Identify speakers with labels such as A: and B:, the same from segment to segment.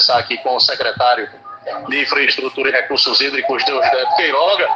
A: conversar aqui com o secretário de Infraestrutura e Recursos Hídricos, Deusdedito Queiroga.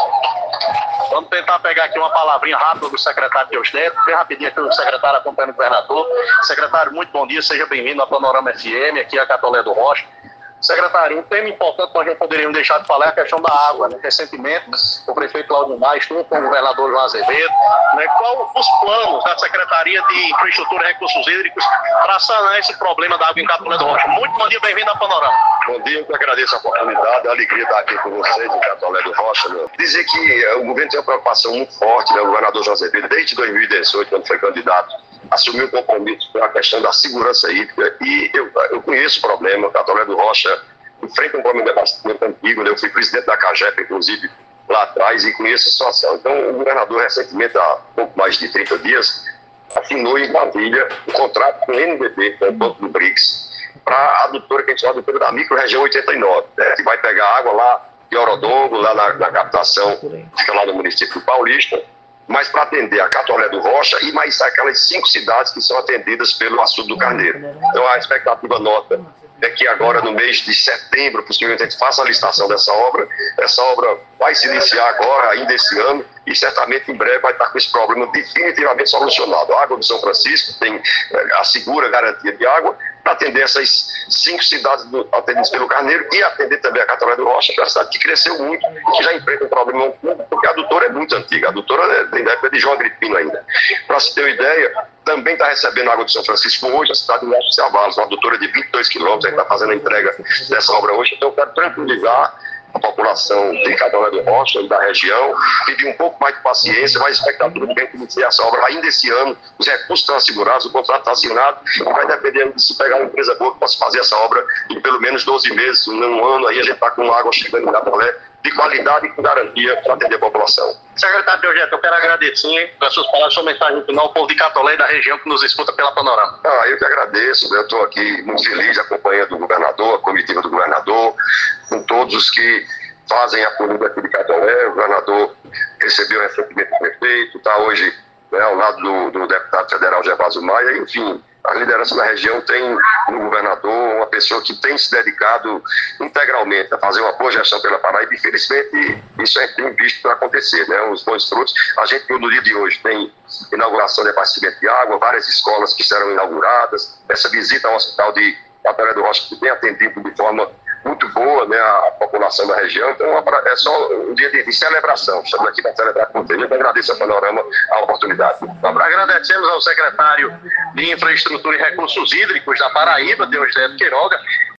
A: Vamos tentar pegar aqui uma palavrinha rápida do secretário Deusdedito, bem rapidinho aqui o secretário acompanhando o governador. Secretário, muito bom dia, seja bem-vindo à Panorama FM, aqui a Catolé do Rocha. Secretário, um tema importante que nós não poderíamos deixar de falar é a questão da água, né? Recentemente, o prefeito Claudio Maia esteve com o governador João Azevedo, né? Qual os planos da Secretaria de Infraestrutura e Recursos Hídricos para sanar esse problema da água em Catolé do Rocha? Muito bom dia, bem-vindo à Panorama.
B: Bom dia, eu que agradeço a oportunidade, a alegria de estar aqui com vocês em Catolé do Rocha. Meu. Dizer que o governo tem uma preocupação muito forte, né? O governador João Azevedo, desde 2018, quando foi candidato, assumiu o compromisso com a questão da segurança hídrica e eu conheço o problema. Catolé do Rocha enfrenta um problema bastante antigo, né? Eu fui presidente da CAGEP, inclusive, lá atrás, e conheço a situação. Então, o governador, recentemente, há pouco mais de 30 dias, assinou em Brasília um contrato com o NBB, com o Banco do BRICS, para a adutora, que a gente chama adutora da micro-região 89, né? Que vai pegar água lá de Orodongo, lá na captação, fica lá no município do Paulista, mas para atender a Catolé do Rocha e mais aquelas 5 cidades que são atendidas pelo Açude do Carneiro. Então, a expectativa nota é que agora, no mês de setembro, possivelmente a gente faça a licitação dessa obra. Essa obra vai se iniciar agora, ainda esse ano, e certamente em breve vai estar com esse problema definitivamente solucionado. A água do São Francisco tem a segura garantia de água para atender essas 5 cidades atendidas pelo Carneiro e atender também a Catolé do Rocha, que é uma cidade que cresceu muito, que já enfrenta um problema público, porque a adutora é muito antiga. A adutora tem da época de João Agripino ainda. Para se ter uma ideia, também está recebendo água do São Francisco hoje, a cidade de Mestre Cevalos, uma adutora de 22 quilômetros, a gente está fazendo a entrega dessa obra hoje. Então eu quero tranquilizar a população de Catolé do Rocha e da região, pedir um pouco mais de paciência, mais expectativa de quem iniciar essa obra ainda esse ano. Os recursos estão assegurados, o contrato está assinado, e vai depender de se pegar uma empresa boa que possa fazer essa obra em pelo menos 12 meses, um ano, aí a gente está com água chegando em Catolé, de qualidade e com garantia para atender a população.
A: Secretário Deusdedito, eu quero agradecer pelas suas palavras, sua mensagem final ao povo de Catolé e da região que nos escuta pela Panorama.
B: Eu que agradeço, eu estou aqui muito feliz acompanhando o governador, a comitiva do governador, com todos os que fazem a política aqui de Catolé. O governador recebeu recentemente o prefeito, está hoje, né, ao lado do deputado federal Gervásio Maia. Enfim, a liderança da região tem no governador uma pessoa que tem se dedicado integralmente a fazer uma boa gestão pela Paraíba, e felizmente isso é tem visto acontecer, né? Os bons frutos. A gente, no dia de hoje, tem inauguração de abastecimento de água, várias escolas que serão inauguradas, essa visita ao hospital de Catolé do Rocha que tem atendido de forma muito boa, né, a população da região. Então é só um dia de celebração. Estamos aqui para celebrar com vocês. Eu agradeço a Panorama a oportunidade.
A: Agradecemos ao secretário de Infraestrutura e Recursos Hídricos da Paraíba, Deusdedito Queiroga.